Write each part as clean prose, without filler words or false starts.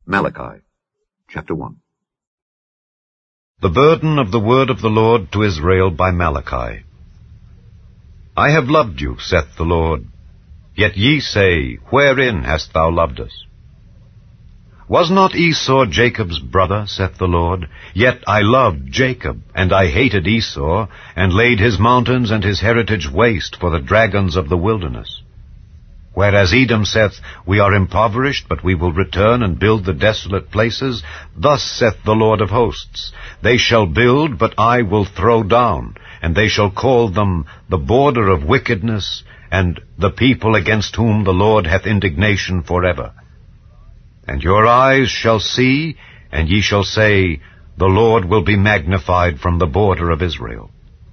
Malachi, chapter 1. The burden of the word of the Lord to Israel by Malachi. I have loved you, saith the Lord. Yet ye say, Wherein hast thou loved us? Was not Esau Jacob's brother, saith the Lord? Yet I loved Jacob, and I hated Esau, and laid his mountains and his heritage waste for the dragons of the wilderness. Whereas Edom saith, We are impoverished, but we will return and build the desolate places, thus saith the Lord of hosts, They shall build, but I will throw down, and they shall call them the border of wickedness, and the people against whom the Lord hath indignation forever. And your eyes shall see, and ye shall say, The Lord will be magnified from the border of Israel.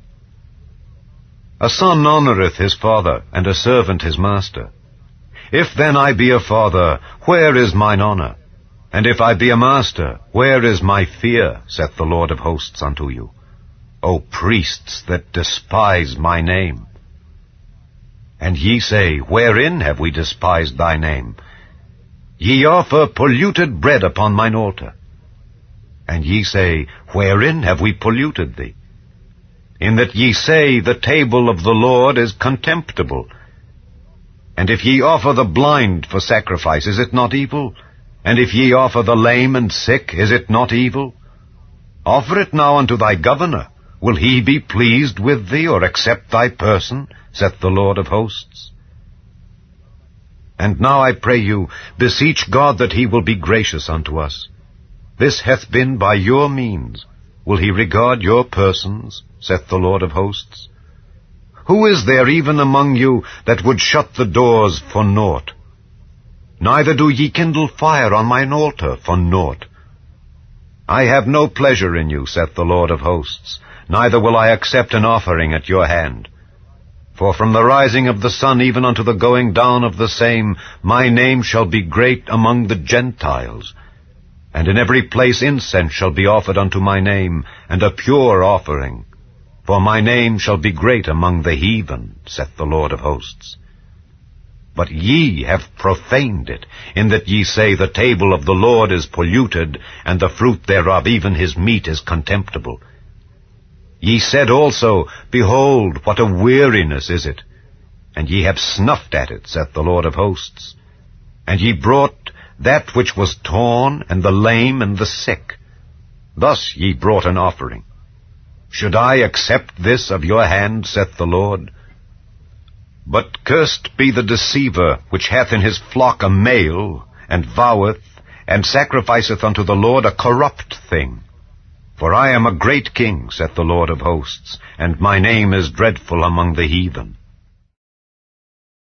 A son honoureth his father, and a servant his master. If then I be a father, where is mine honour? And if I be a master, where is my fear, saith the Lord of hosts unto you? O priests that despise my name. And ye say, Wherein have we despised thy name? Ye offer polluted bread upon mine altar. And ye say, Wherein have we polluted thee? In that ye say, The table of the Lord is contemptible. And if ye offer the blind for sacrifice, is it not evil? And if ye offer the lame and sick, is it not evil? Offer it now unto thy governor. Will he be pleased with thee, or accept thy person, saith the Lord of hosts? And now I pray you, beseech God that he will be gracious unto us. This hath been by your means. Will he regard your persons, saith the Lord of hosts? Who is there even among you that would shut the doors for naught? Neither do ye kindle fire on mine altar for naught. I have no pleasure in you, saith the Lord of hosts, neither will I accept an offering at your hand. For from the rising of the sun even unto the going down of the same, my name shall be great among the Gentiles. And in every place incense shall be offered unto my name, and a pure offering. For my name shall be great among the heathen, saith the Lord of hosts. But ye have profaned it, in that ye say, The table of the Lord is polluted, and the fruit thereof, even his meat, is contemptible. Ye said also, Behold, what a weariness is it! And ye have snuffed at it, saith the Lord of hosts. And ye brought that which was torn, and the lame, and the sick. Thus ye brought an offering. Should I accept this of your hand, saith the Lord? But cursed be the deceiver, which hath in his flock a male, and voweth, and sacrificeth unto the Lord a corrupt thing. For I am a great king, saith the Lord of hosts, and my name is dreadful among the heathen.